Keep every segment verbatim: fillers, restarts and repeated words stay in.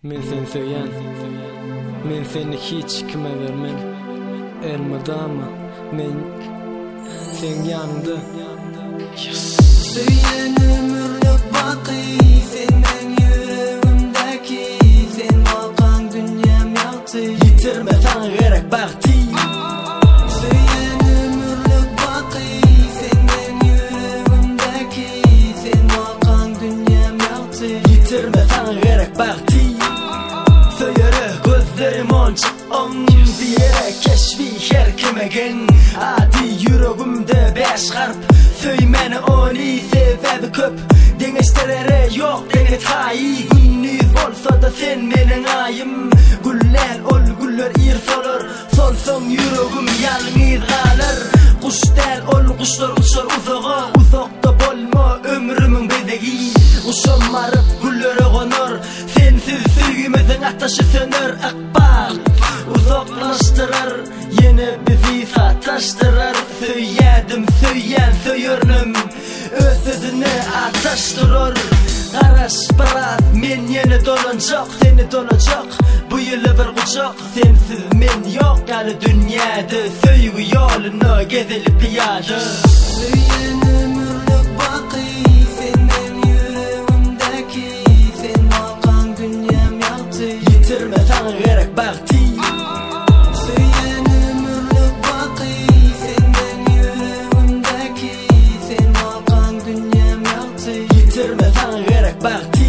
Men sen söyleyen, men seni hiç kime vermem. Elmadama, men sen yanımda. Söyleyen ömürlük baki, senden yüreğimdeki. Sen vakan dünyam yaktı, yitirmesen gerek bakti. Söyleyen ömürlük baki, senden yüreğimdeki. Sen vakan dünyam yaktı, yitirmesen gerek bakti. Söyle gözlerim onca on diyerek keşfi her kimegen. Adi yüreğimde beş harp, söymeni onu sebebi köp. Dengeçterere yok denge tayi, gündüz olsa da sen menin ayım. Güller ol güller ir solur, solsun yüreğim yalnız kalır. Kuş del ol kuşlar uçar uzağa, uzakta bolma ömrümün bedegi. Uşam marıp güllere konur, sensiz sevgimizin ateşi söner. Akbal uzaklaştırır, yine bizi sataştırır. Söyledim söyleyen söyürnüm, öz sözünü ataştırır. Karaş barat men yine dolanacak, seni dolacak. Bu yılı bir kucak, sensiz men yok. Yani dünyada söygü yolunu gezilip piyade. Söyleyen ömürlük baki, senden yüreğimdeki. Sen vakan dünyam yaktı, yitirmesen gerek bakti. Söyleyen ömürlük baki, senden yüreğimdeki. Sen vakan dünyam yaktı, yitirmesen gerek bakti.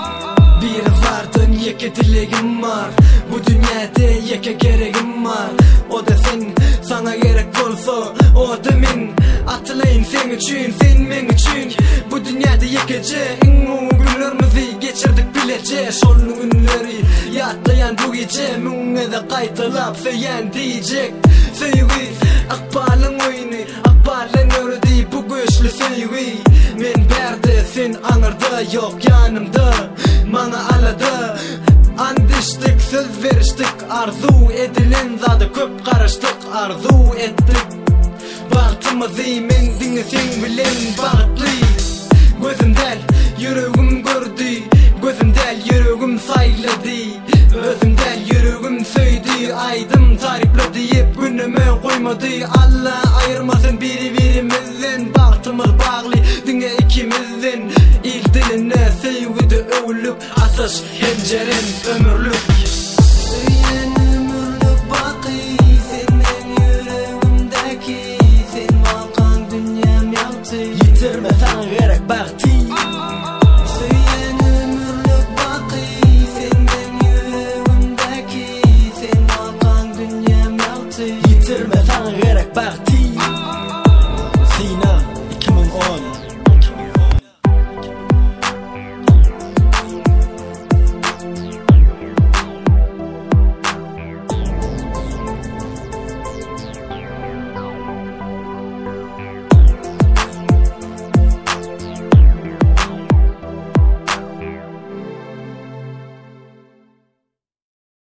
Bir vardın yeke dileğim var, bu dünyada yeke gereğim var. O da sen, sana gerek olsa o da men. Atılayım sen için, sen men için. Bu dünyada yekeceğin o günlerimizi geçirdik bilece. Şolun günleri yatlayan bu gece, müne de kaytılap söyleyen diyecek. Sevgi akbalın oyunu, akbalın ördü bu güçlü sevgi. Men berde sen anırda yok yanımda, bana aladı. Andıştık, söz veriştik, arzu edilen zadı köp karıştık, arzu ettik. Baktımızı men dinlesin bilen bağıtlı. Gözümden yüreğim gördü, gözümden yüreğim sayladı. Özümden yüreğim söydü, aydım tarifle deyip günüme koymadı. Allah ayırmasın biri birimizden, baktımız bağlı dünya ikimizden. İlk diline sevgide övülük, ateş henceren ömürlük. Söyleyen ömürlük baki, senden yüreğimdeki. Sen vakan dünyam yaktı, yitirmesen gerek bakti.